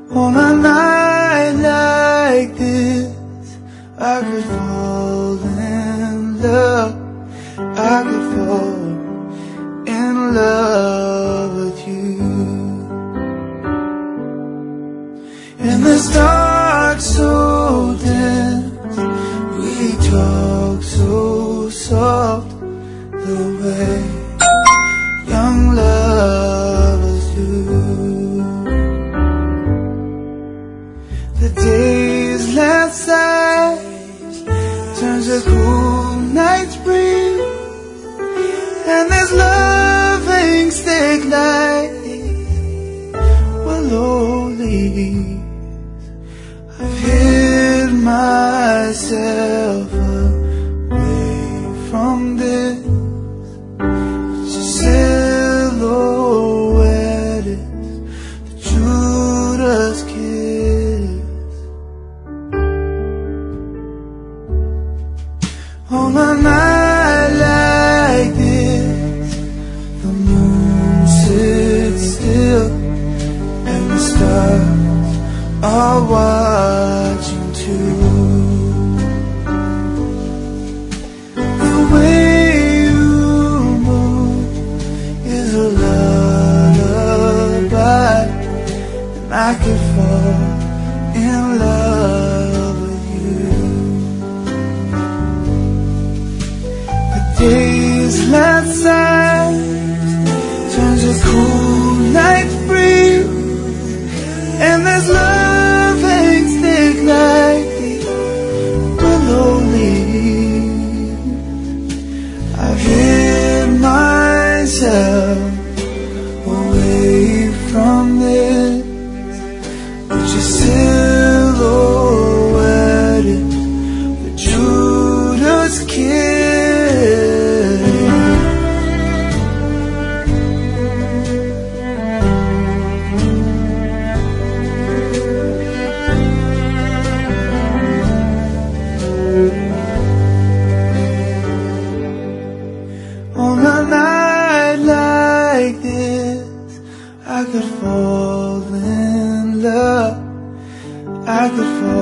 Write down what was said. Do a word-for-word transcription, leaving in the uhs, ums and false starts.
On a night like this, I could fall in love. I could fall in love with you. In this dark so dense, we talk so soft, the way young lovers do. The day's last sighs turns to cool night's breeze, and this loving stick light will lonely. I've hid myself away from this, your silhouette is the Judas kiss. On a night like this, the moon sits still and the stars are watching too. The way you move is a lullaby, and I could fall in love with you. The day's last sight turns to cool night breeze, and there's loving stick like will only. I've hid myself away from this, but your silhouette is the Judas kiss. On a night like this, I could fall in love. I could fall